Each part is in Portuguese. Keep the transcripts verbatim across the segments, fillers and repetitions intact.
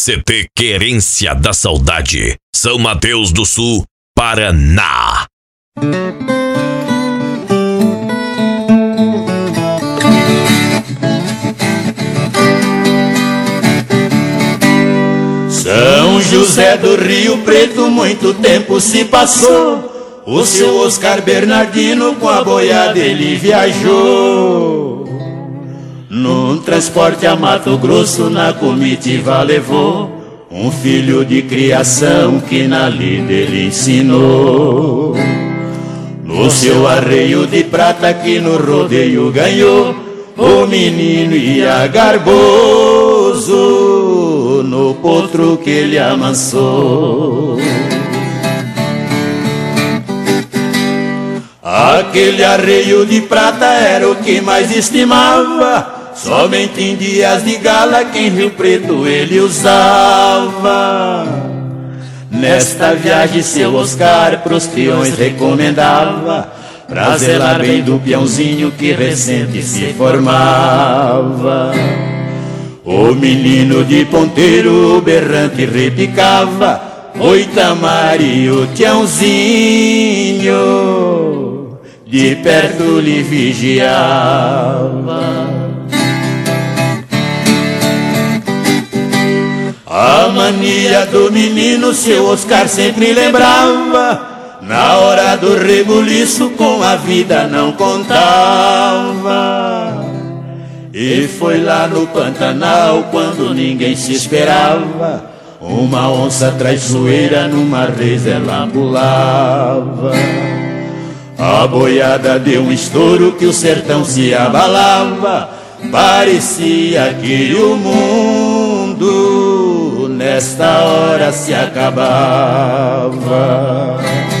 C T Querência da Saudade, São Mateus do Sul, Paraná. São José do Rio Preto, muito tempo se passou. O seu Oscar Bernardino com a boiada ele viajou. Num transporte a Mato Grosso na comitiva levou um filho de criação que na lida ele ensinou. No seu arreio de prata que no rodeio ganhou, o menino ia garboso no potro que ele amansou. Aquele arreio de prata era o que mais estimava, somente em dias de gala que em Rio Preto ele usava. Nesta viagem seu Oscar pros peões recomendava, pra zelar bem do peãozinho que recente se formava. O menino de ponteiro berrante repicava, oi Tamari, o tiãozinho de perto lhe vigiava. A mania do menino seu Oscar sempre lembrava, na hora do rebuliço com a vida não contava. E foi lá no Pantanal quando ninguém se esperava, uma onça traiçoeira numa reza ela pulava. A boiada deu um estouro que o sertão se abalava, parecia que o mundo nesta hora se acabava.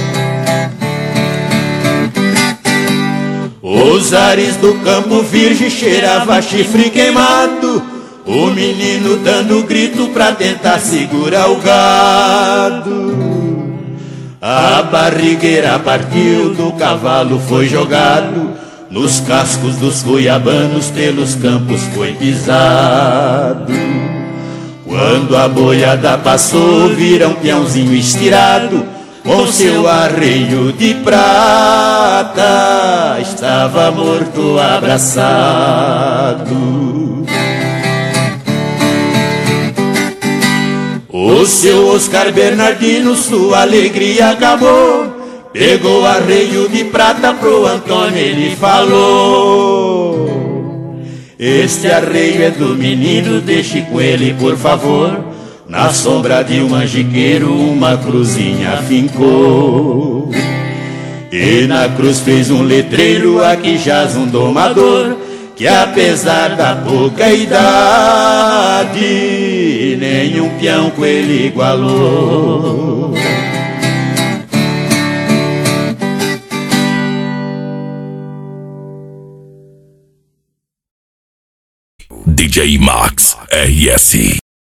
Os ares do Campo Virgem cheirava chifre queimado, o menino dando grito pra tentar segurar o gado. A barrigueira partiu, do cavalo foi jogado, nos cascos dos goiabanos pelos campos foi pisado. Quando a boiada passou, viram um peãozinho estirado, com seu arreio de prata, estava morto abraçado. O seu Oscar Bernardino, sua alegria acabou, pegou o arreio de prata pro Antônio, ele falou: este arreio é do menino, deixe com ele por favor. Na sombra de um manjiqueiro uma cruzinha fincou, e na cruz fez um letreiro, aqui jaz um domador, que apesar da pouca idade, nenhum peão com ele igualou. D J Max R S